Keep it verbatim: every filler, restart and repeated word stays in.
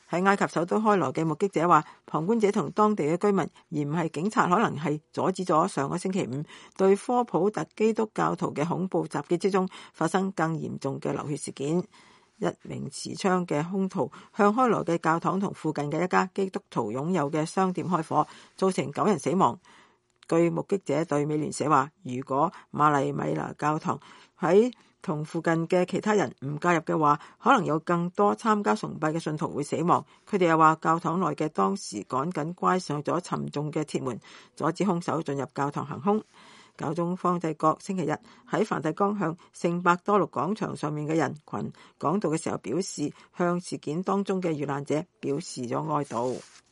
喺埃及首都開羅嘅目擊者話，旁觀者同當地嘅居民，而唔係警察，可能係阻止咗上個星期五對科普特基督教徒嘅恐怖襲擊之中發生更嚴重嘅流血事件。一名持槍嘅兇徒向開羅嘅教堂同附近嘅一家基督徒擁有嘅商店開火，造成九人死亡。據目擊者對美聯社話，如果瑪麗米娜教堂喺同附近嘅其他人唔介入嘅話，可能有更多參加崇拜嘅信徒會死亡。佢哋又話，教堂內嘅當時趕緊關上咗沉重嘅鐵門，阻止兇手進入教堂行兇。教宗方濟各星期日喺梵蒂岡向聖伯多祿廣場上面嘅人群講道嘅時候表示，向事件當中嘅遇難者表示咗哀悼。